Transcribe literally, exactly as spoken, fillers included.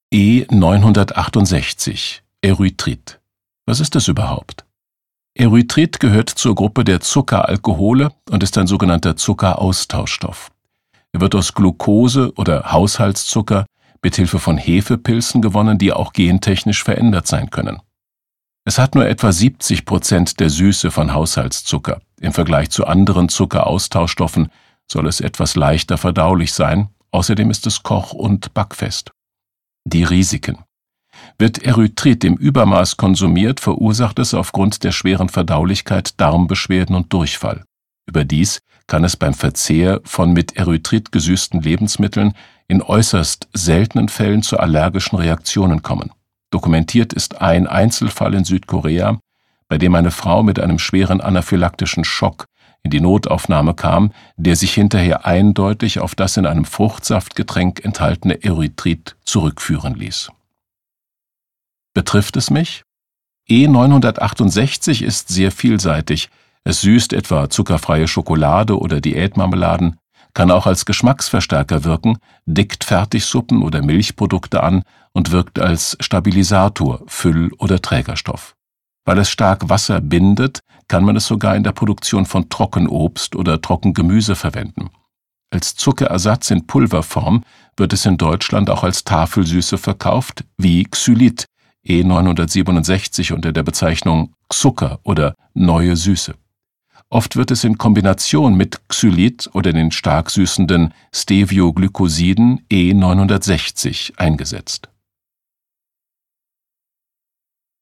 E neunhundertachtundsechzig Erythrit. Was ist das überhaupt? Erythrit gehört zur Gruppe der Zuckeralkohole und ist ein sogenannter Zuckeraustauschstoff. Er wird aus Glucose oder Haushaltszucker mit Hilfe von Hefepilzen gewonnen, die auch gentechnisch verändert sein können. Es hat nur etwa siebzig Prozent der Süße von Haushaltszucker. Im Vergleich zu anderen Zuckeraustauschstoffen soll es etwas leichter verdaulich sein. Außerdem ist es koch- und backfest. Die Risiken. Wird Erythrit im Übermaß konsumiert, verursacht es aufgrund der schweren Verdaulichkeit Darmbeschwerden und Durchfall. Überdies kann es beim Verzehr von mit Erythrit gesüßten Lebensmitteln in äußerst seltenen Fällen zu allergischen Reaktionen kommen. Dokumentiert ist ein Einzelfall in Südkorea, bei dem eine Frau mit einem schweren anaphylaktischen Schock in die Notaufnahme kam, der sich hinterher eindeutig auf das in einem Fruchtsaftgetränk enthaltene Erythrit zurückführen ließ. Betrifft es mich? E neunhundertachtundsechzig ist sehr vielseitig. Es süßt etwa zuckerfreie Schokolade oder Diätmarmeladen, kann auch als Geschmacksverstärker wirken, dickt Fertigsuppen oder Milchprodukte an und wirkt als Stabilisator, Füll- oder Trägerstoff. Weil es stark Wasser bindet, kann man es sogar in der Produktion von Trockenobst oder Trockengemüse verwenden. Als Zuckerersatz in Pulverform wird es in Deutschland auch als Tafelsüße verkauft, wie Xylit, E neunhundertsiebenundsechzig unter der Bezeichnung Zucker oder neue Süße. Oft wird es in Kombination mit Xylit oder den stark süßenden Stevioglycosiden E neunhundertsechzig eingesetzt.